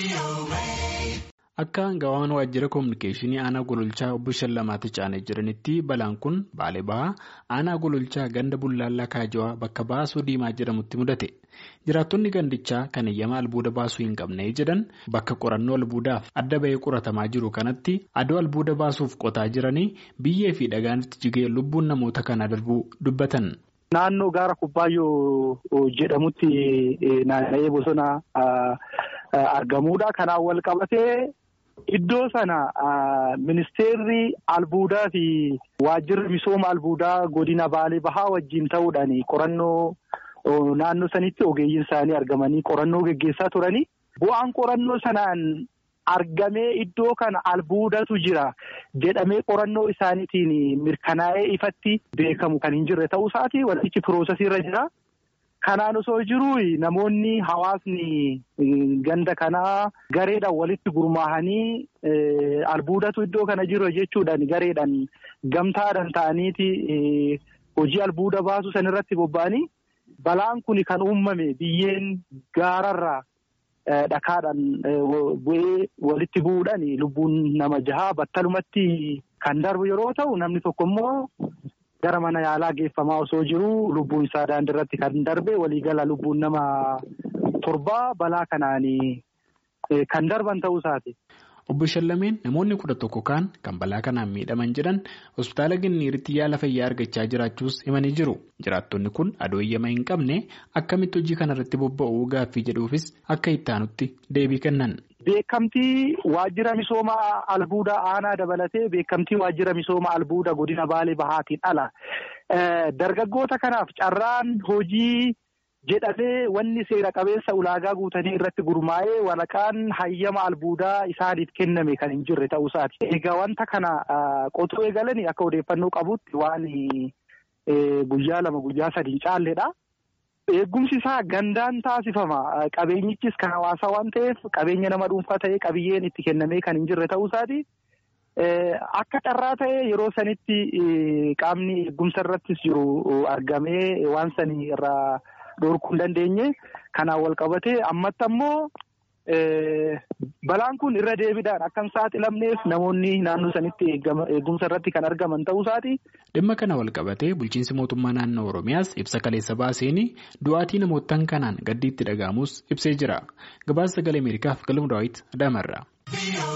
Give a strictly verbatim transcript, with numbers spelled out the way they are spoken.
Akka hangawaan waajjira kominikeeshinii aanaa gololchaa obbo Shallamaatti caanee jiranitti balaan kun Baalee Bahaa aanaa gololchaa ganda bullaallaa kaajawaa bakka baasuu diimaa jedhamutti mudate. Jiraattonni gandichaa kan eeyyamaa albuuda baasuu hin qabne jedhan bakka qorannoo albuudaaf adda bahee qoratamaa jiru kanatti adoo albuuda baasuuf qotaa jiranii biyyee fi dhagaanitti jigee lubbuun namoota kana darbuu dubbatan. Naannoo gaara Kubbaayyoo jedhamutti naanna'ee bosona argamuudha. Kanaan wal qabatee iddoo sana ministeerri albuudaa fi waajjirri misooma albuudaa godina Baalee Bahaa wajjin ta'uudhaan qorannoo naannoo sanitti ogeeyyiin isaanii argamanii qorannoo geggeessaa turanii. Bu'aan qorannoo sanaan argamee iddoo kana albuudatu jira jedhamee qorannoo isaaniitiin mirkanaa'ee ifatti beekamu kan hin jirre ta'uu isaati. Wantichi piroosesii irra jira. Kanaan osoo jiru namoonni hawaasni ganda kanaa gareedhaan walitti gurmaahanii albuudatu iddoo kana jiru jechuudhaan gareedhaan gamtaadhaan ta'aniiti hojii albuuda baasu san irratti bobba'anii balaan kun kan uumame biyyeen gaararraa dhakaadhaan bu'ee walitti bu'uudhaan lubbuun nama jahaa battalumatti kan darbu yeroo ta'u namni tokko immoo gara mana yaalaa geeffamaa osoo jiru lubbuun isaa daandiirratti kan darbe waliigala lubbuun nama torbaa balaa kanaan kan darban ta'uu isaati. Obbo Shallameen namoonni kudha tokko kaan kan balaa kanaan miidhaman jedhan hospitaala Ginniiritti yaala fayyaa argachaa jiraachuus himanii jiru. Jiraattonni kun adoo eeyyama hin qabne akkamitti hojii kanarratti bobba'uu gaaffii jedhuufis akka ittaanutti deebii kennan. Beekamtii waajjira misooma albuudaa aanaa dabalatee beekamtii waajjira misooma albuudaa godina Baalee Bahaatiin ala. Dargaggoota kanaaf carraan hojii jedhamee wanni seera qabeessa ulaagaa guutanii irratti gurmaa'ee waraqaan hayyama albuudaa isaaniif kenname kan hin jirre ta'uu isaati. Egaa wanta kana qotuu eegalanii akka odeeffannoo qabutti waan guyyaa lama guyyaa sadii caalleedha. Eegumsi isaa gandaan taasifama. Qabeenyichis kan hawaasaa waan ta'eef qabeenya nama dhuunfaa ta'ee qabiyyeen itti kennamee kan hin jirre ta'uu isaati. Akka carraa ta'ee yeroo sanitti qaamni eegumsa irrattis jiru argamee waan sanii irraa dhorkuu hin dandeenye. Kanaan wal qabatee ammatti ammoo balaan kun irra deebiidhaan akka hin saaxilamneef namoonni naannoo sanitti eegumsa irratti kan argaman ta'uu isaati. Dhimma kana wal qabatee bulchiinsi mootummaa naannoo Oromiyaas ibsa kaleessa baaseen du'aatii namootaan kanaan gaddiitti dhaga'amus ibsee jira. Gabaasa sagalee Ameerikaaf Galmuu Daawit Adaamarraa.